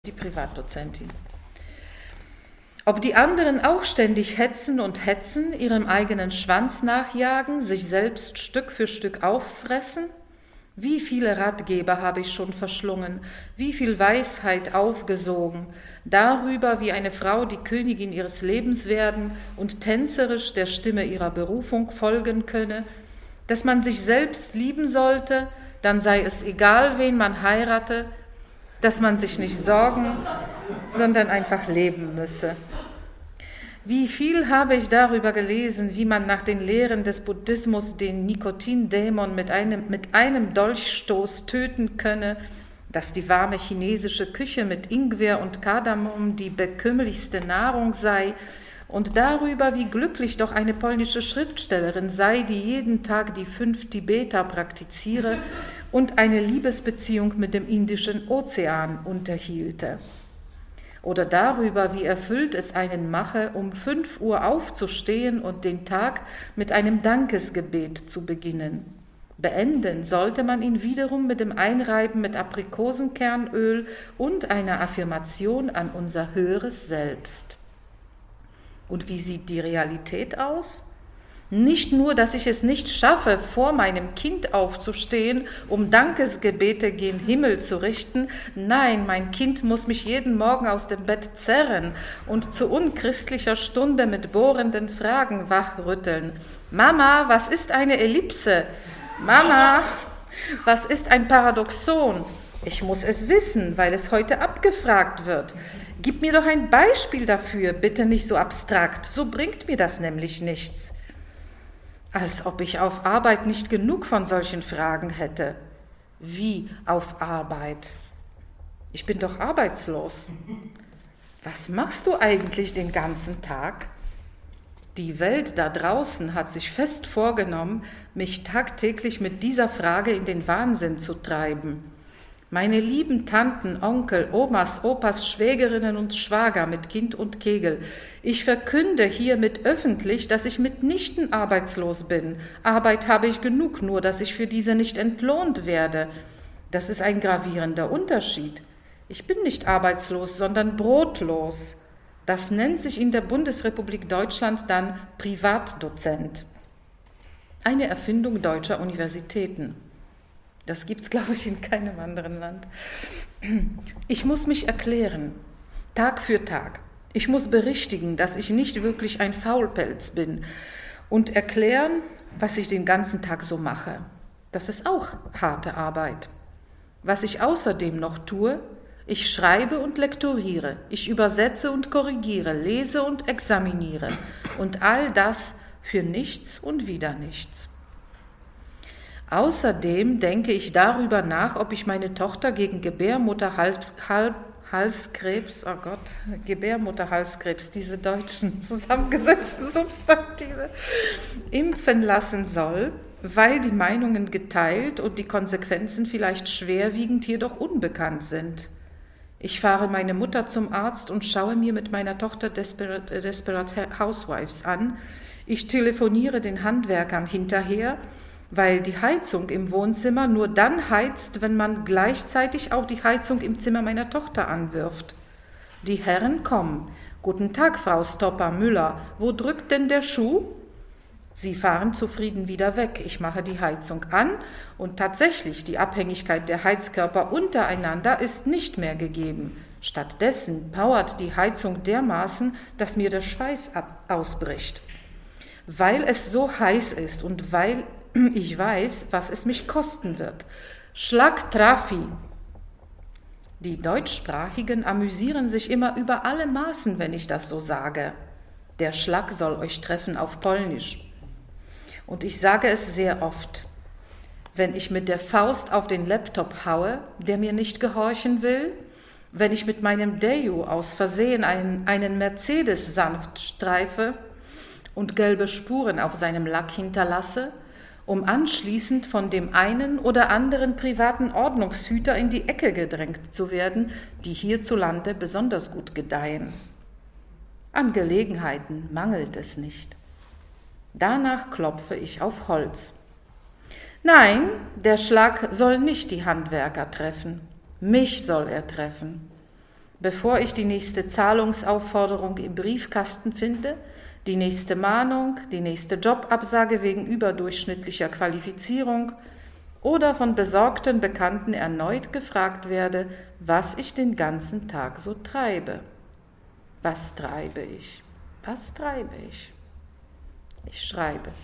die Privatdozentin. Ob die anderen auch ständig hetzen und hetzen, ihrem eigenen Schwanz nachjagen, sich selbst Stück für Stück auffressen? Wie viele Ratgeber habe ich schon verschlungen, wie viel Weisheit aufgesogen, darüber, wie eine Frau die Königin ihres Lebens werden und tänzerisch der Stimme ihrer Berufung folgen könne, dass man sich selbst lieben sollte, dann sei es egal, wen man heirate, dass man sich nicht sorgen, sondern einfach leben müsse. Wie viel habe ich darüber gelesen, wie man nach den Lehren des Buddhismus den Nikotindämon mit einem Dolchstoß töten könne, dass die warme chinesische Küche mit Ingwer und Kardamom die bekömmlichste Nahrung sei, und darüber, wie glücklich doch eine polnische Schriftstellerin sei, die jeden Tag die 5 Tibeter praktiziere und eine Liebesbeziehung mit dem Indischen Ozean unterhielte. Oder darüber, wie erfüllt es einen mache, um 5 Uhr aufzustehen und den Tag mit einem Dankesgebet zu beginnen. Beenden sollte man ihn wiederum mit dem Einreiben mit Aprikosenkernöl und einer Affirmation an unser höheres Selbst. Und wie sieht die Realität aus? Nicht nur, dass ich es nicht schaffe, vor meinem Kind aufzustehen, um Dankesgebete gen Himmel zu richten. Nein, mein Kind muss mich jeden Morgen aus dem Bett zerren und zu unchristlicher Stunde mit bohrenden Fragen wachrütteln. Mama, was ist eine Ellipse? Mama, was ist ein Paradoxon? Ich muss es wissen, weil es heute abgefragt wird. Gib mir doch ein Beispiel dafür, bitte nicht so abstrakt, so bringt mir das nämlich nichts. Als ob ich auf Arbeit nicht genug von solchen Fragen hätte. Wie auf Arbeit? Ich bin doch arbeitslos. Was machst du eigentlich den ganzen Tag? Die Welt da draußen hat sich fest vorgenommen, mich tagtäglich mit dieser Frage in den Wahnsinn zu treiben. Meine lieben Tanten, Onkel, Omas, Opas, Schwägerinnen und Schwager mit Kind und Kegel, ich verkünde hiermit öffentlich, dass ich mitnichten arbeitslos bin. Arbeit habe ich genug, nur dass ich für diese nicht entlohnt werde. Das ist ein gravierender Unterschied. Ich bin nicht arbeitslos, sondern brotlos. Das nennt sich in der Bundesrepublik Deutschland dann Privatdozent. Eine Erfindung deutscher Universitäten. Das gibt es, glaube ich, in keinem anderen Land. Ich muss mich erklären, Tag für Tag. Ich muss berichtigen, dass ich nicht wirklich ein Faulpelz bin und erklären, was ich den ganzen Tag so mache. Das ist auch harte Arbeit. Was ich außerdem noch tue, ich schreibe und lektoriere, ich übersetze und korrigiere, lese und examiniere und all das für nichts und wieder nichts. Außerdem denke ich darüber nach, ob ich meine Tochter gegen Gebärmutterhalskrebs, diese deutschen zusammengesetzten Substantive, impfen lassen soll, weil die Meinungen geteilt und die Konsequenzen vielleicht schwerwiegend, jedoch unbekannt sind. Ich fahre meine Mutter zum Arzt und schaue mir mit meiner Tochter Desperate Housewives an. Ich telefoniere den Handwerkern hinterher, weil die Heizung im Wohnzimmer nur dann heizt, wenn man gleichzeitig auch die Heizung im Zimmer meiner Tochter anwirft. Die Herren kommen. Guten Tag, Frau Stopper-Müller. Wo drückt denn der Schuh? Sie fahren zufrieden wieder weg. Ich mache die Heizung an und tatsächlich, die Abhängigkeit der Heizkörper untereinander ist nicht mehr gegeben. Stattdessen powert die Heizung dermaßen, dass mir der Schweiß ausbricht. Weil es so heiß ist und weil ich weiß, was es mich kosten wird. Schlag Trafi. Die Deutschsprachigen amüsieren sich immer über alle Maßen, wenn ich das so sage. Der Schlag soll euch treffen auf Polnisch. Und ich sage es sehr oft. Wenn ich mit der Faust auf den Laptop haue, der mir nicht gehorchen will, wenn ich mit meinem Deju aus Versehen einen Mercedes sanft streife und gelbe Spuren auf seinem Lack hinterlasse, um anschließend von dem einen oder anderen privaten Ordnungshüter in die Ecke gedrängt zu werden, die hierzulande besonders gut gedeihen. An Gelegenheiten mangelt es nicht. Danach klopfe ich auf Holz. Nein, der Schlag soll nicht die Handwerker treffen, mich soll er treffen. bevor ich die nächste Zahlungsaufforderung im Briefkasten finde, die nächste Mahnung, die nächste Jobabsage wegen überdurchschnittlicher Qualifizierung oder von besorgten Bekannten erneut gefragt werde, was ich den ganzen Tag so treibe. Was treibe ich? Was treibe ich? Ich schreibe.